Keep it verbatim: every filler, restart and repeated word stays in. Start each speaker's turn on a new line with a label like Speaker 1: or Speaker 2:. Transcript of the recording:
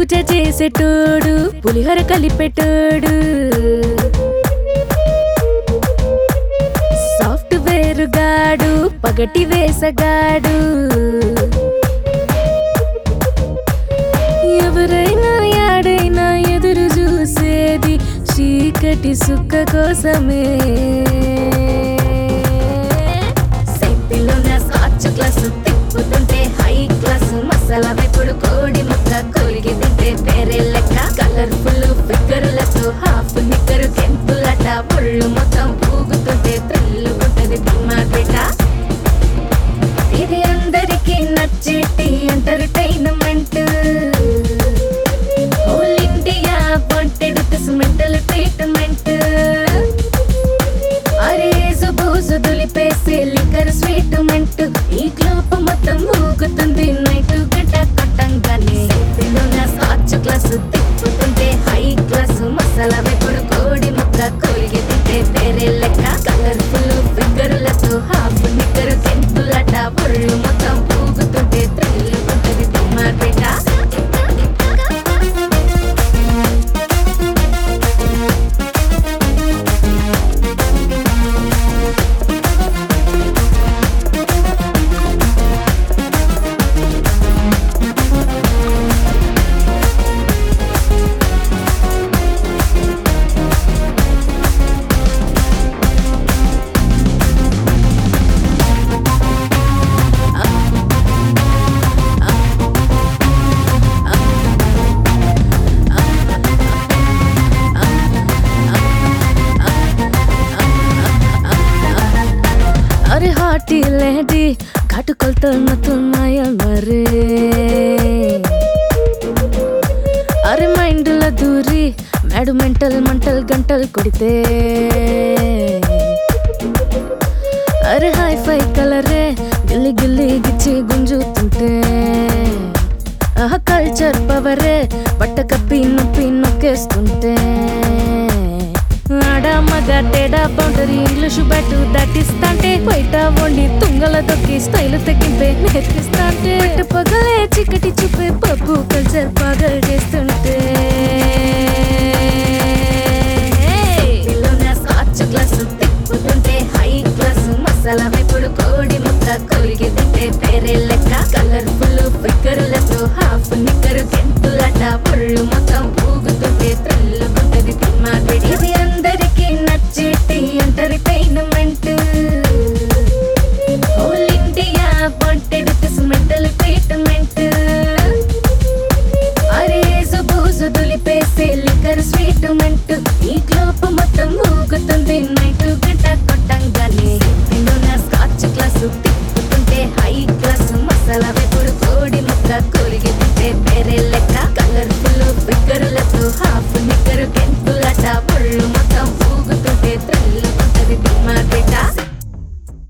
Speaker 1: పూజ చేసేటోడు పులిహోర కలిపెటోడు software గాడు పగటి వేసగాడు ఎవరైనా యాడైనా ఎదురు చూసేది చీకటి సుక్క కోసమే క్లాసు తిప్పుతుంటే హై క్లాసు మసాలా వెప్పుడు కోడి ముక్క కొలిగి తింటే పేరే లెక్క కలర్ఫుల్ ఫిగర్లతో హాఫ్ నిక్కరు కెంపులట ఒళ్ళు మొత్తం పూగుతుంటే త్రిల్లుకుంటది తిమ్మాపేట ఇది అందరికీ నచ్చేటి entertainment whole India wanted this mental treatment అరేజు బూజు దులిపేసి లిక్కర్ స్వీట్ మెంట్ ఈ క్లోప్ మొత్తం ఊగుతుంది నైట్ గంట కొట్టంగానే స్కాచ్ క్లాసు తిప్పుతుంటే హై క్లాసు మసాలా వెప్పుడు కోడి ముక్క కొలిగి తింటే పేరే లెక్క కలర్ఫుల్ ఫిగర్లతో హాఫ్ నిక్కరు కెంపులట ఒళ్ళు మొత్తం ఊగుతుంటే త్రిల్లుకుంటది తిమ్మాపేట अरे हॉटी लेडी घाट कोलतल नतुन माया मरे अरे माइंड ला दूरी मैडू मेंटल मंटल गंटल कुड़ते अरे हाई फाई कलरे गिल्ली गिल्ली गिच्ची गुंजू तुंटे आह कल्चर पवरे बट्ट कप्पी नొప్పి నొక్కేస్తుంటే ఆడ మగ తేడా బౌండరీ ఇంగ్లీష్ బట్టు దాటిస్తాంటే బయట వండి తుంగల దొక్కి స్టైల్ తగ్గింపే నేర్పిస్తాంటే పగలే చిక్కటి చూపే పప్పు కల్చర్ పగల్ చేస్తుంటే స్కాచ్ గ్లాసు తిప్పుతుంటే హై క్లాసు మసాలా వెప్పుడు కోడి ముక్క కొలిగి తింటే పేరే లెక్క కలర్ఫుల్ ఫిగర్లతో హాఫ్ నిక్కరు కెంపులట ఒళ్ళు మొత్తం ఊగుతుంటే త్రిల్లుకుంటది తిమ్మాపేట ఇది అందరికీ నచ్చేటి entertainment whole India wanted this mental treatment అరేజు బూజు దులిపేసి లిక్కర్ స్వీట్ మెంట్ ఈ క్లో